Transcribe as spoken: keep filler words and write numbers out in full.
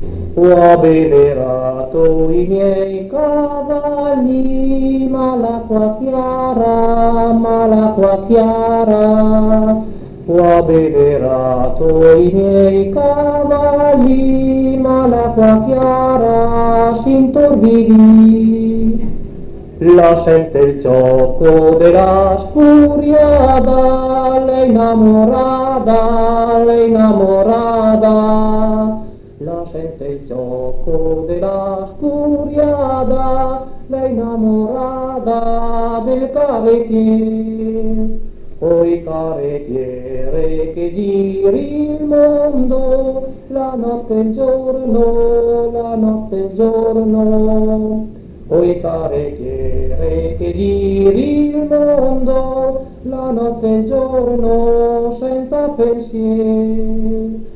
Ho abbeverato i miei cavalli, ma l'acqua chiara, ma l'acqua chiara. Ho abbeverato i miei cavalli, ma l'acqua chiara si intorbidì. La sente il gioco della scuriada, lei innamorata, lei innamorata. La sente il gioco della scuriada, lei innamorata del carrettiere. Oi carrettiere che giri il mondo, la notte e il giorno, la notte e il giorno. Oi carrettiere che giri il mondo, la notte e il giorno senza pensiero.